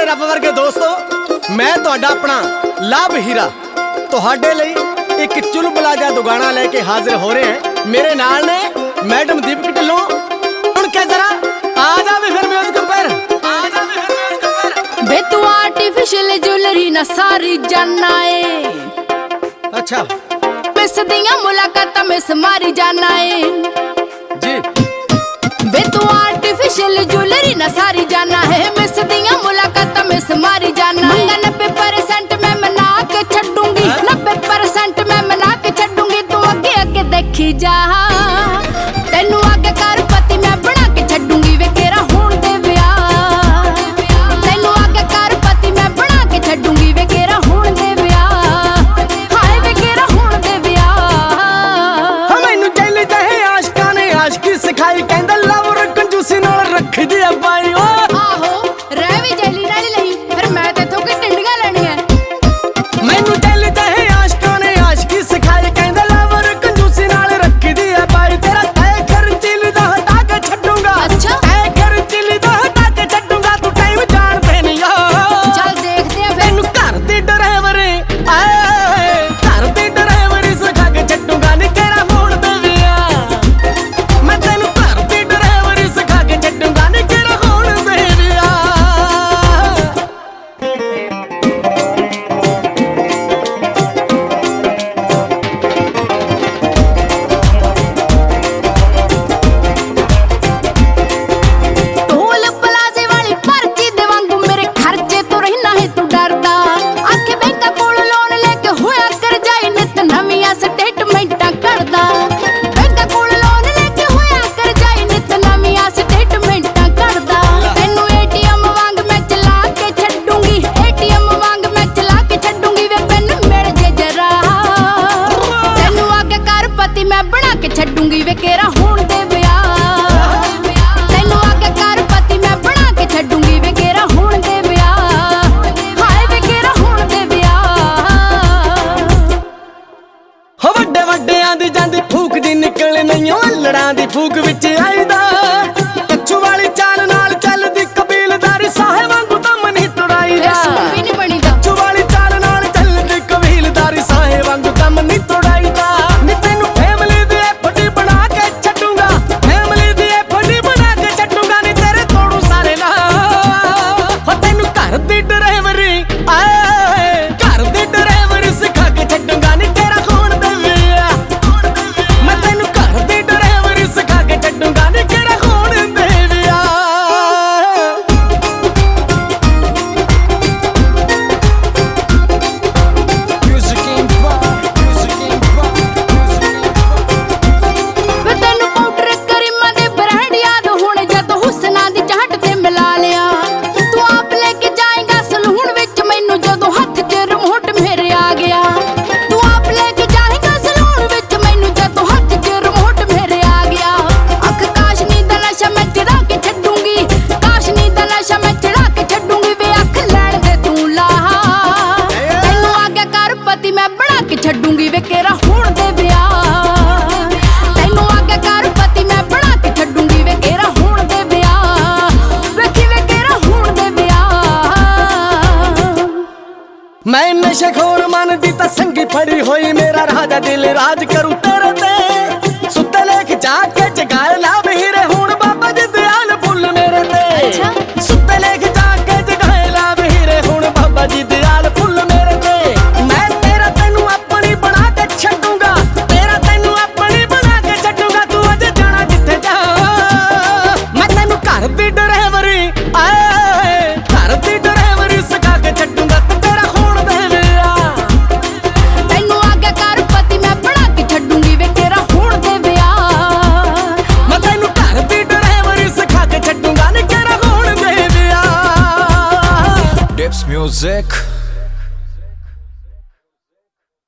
रब वर्गे दोस्तों, मैं तुहाडा अपना लाभ हीरा तुहाडे लई एक चुलबुला जा दुगाना लेके हाजिर हो रहे हैं। मेरे नाल ने मैडम दीपक ढिल्लों। सुन के जरा आ जा वे फिर म्यूजिक पर, आ जा वे फिर म्यूजिक पर। बे तू आर्टिफिशियल ज्वेलरी ना सारी जाना है। अच्छा मिस दियां मुलाकातां मिस मारी जाना है जी। बे तू आर्टिफिशियल ज्वेलरी ना सारी जाना है। मिस दियां मुलाकातां मिस मारी जाना है। 90% मैं मना के छड्डूंगी, 90% मैं मना के छड्डूंगी। तू अगे अगे देखी जा, तेनू आगे कर पति मैं बना के छड्डूंगी। वे केरा होण दे विआह, तेनू आगे कर पति मैं बना के छड्डूंगी। वे केरा होण दे विआह, हाय वे केरा होण दे विआह। मैनू चैली चाहे आशिकां ने आशिकी सिखाई, कहंदा लव कंजूसी नाल रख दी बाई। आहो रह भी जैली नाल नहीं, फिर मैं तेथों की टिंडियां लेणियां। मैनू चैली चाहे आशिकां ने आशिकी सिखाई, कहंदा लव कंजूसी नाल रख दी बाई। तेरा तय खर्चिल दा हटा के छड्डूंगा। अच्छा तय खर्चिल दा हटा के छड्डूंगा। तू टाइम जानदे नहीं आ। चल देखते हैं फिर। तैनू घर दी ड्राइवरी आए, घर दी ड्राइवरी सिखा के छड्डूंगा। नी तेरा होण दे विआह, मैं तैनू घर दी ड्राइवरी सिखा के छड्डूंगा। नी तेरा होण दे विआह। ढोल प्लाजे वाली पर्ची दे वांगू मेरे खर्चे तो रहना है तू डरदा। आखे बैंका कोल लोन लेके होया कर जाई, नित नवीआं स्टेटमेंटां करदा। बैंका कोल लोन लेके होया कर जाई, नित नवीआं स्टेटमेंटां करदा। तैनू एटीएम वांग मैं चला के छड्डूंगी, एटीएम वांग मैं चला के छड्डूंगी। वे पेन मिल जे जरा, तैनू आगे कर पति मैं बना के छड्डूंगी। वे केरा होण दे विआह, तैनू आगे कर पति मैं बना के छड्डूंगी। वे केरा होण दे विआह, हाय वे केरा होण दे विआह। हो वड्डे वड्डियां दी जांदी फूक दी निकल नहीं, अल्लड़ां दी फूक विच आईदा। कच्चू वाली चाल नाल चलदी कबीलदारी, साहे वांगू दम नहीं तोड़ाईदा। भी नहीं बनीदा। कच्चू वाली चाल नाल चलदी कबीलदारी, साहे वांगू दम नहीं तोड़ाईदा। नी तैनू फैमिली दी एफडी बना के छड्डूंगा, फैमिली दी एफडी बना के छड्डूंगा। नी तेरे तोड़ू सारे ना हो। तैनू घर दी ड्राइवरी आए, घर दी ड्राइवरी सिखा के छड्डूंगा। नी तेरा होण दे विआह, मैं तैनू घर दी ड्राइवरी सिखा के छड्डूंगा। नी तेरा होण दे विआह। वे तैनू पाउडर करीमां दे ब्रांड याद होणे, जद हुस्ना दी चाहत ते मिला लिया। तू आप लेके जाएगा सलून विच मैनू, जदों हत्थ च रिमोट मेरे आ गया। तू आप लेके जाएगा सलून विच मैनू, जदों हत्थ च रिमोट मेरे आ गया। अख काशनी दा नशा मैं चढ़ा के छड्डूंगी, काशनी दा नशा मैं चढ़ा के छड्डूंगी। वे अख लैण दे तू लाहा, तैनू आगे कर पति मैं बना के छड्डूंगी। वे केरा होण दे विआह, तैनू आगे कर पति मैं बना के छड्डूंगी। वे केरा होण दे विआह, वेखी वे केरा होण दे विआह। मैं नशे खोर मन दी ता संगी फड़ी होई, मेरा राजा दिल राज करू तेरे ते। सुत्ते लेख जाके जगाए लाभ हीरे, हुण बाबा जी दयाल फुल मेरे ते। अच्छा। सुत्ते लेख जाके जगाए लाभ हीरे, हुण बाबा जी दयाल फुल मेरे ते। मैं तेरा तैनू अपनी बना के छड्डूंगा, तेरा तैनू अपनी बना के छड्डूंगा। तू अजे जाना जिथे जा, मैं तैनू घर दी ड्राइवरी आए, घर दी ड्राइवरी सिखा के छड्डूंगा। ते तेरा होण दे विआह, तैनू आगे कर पति मैं बना के छड्डूंगी। वे केरा होण दे विआह, मैं तैनू घर दी ड्राइवरी सिखा के छड्डूंगा। नी तेरा होण दे विआह। Dips Music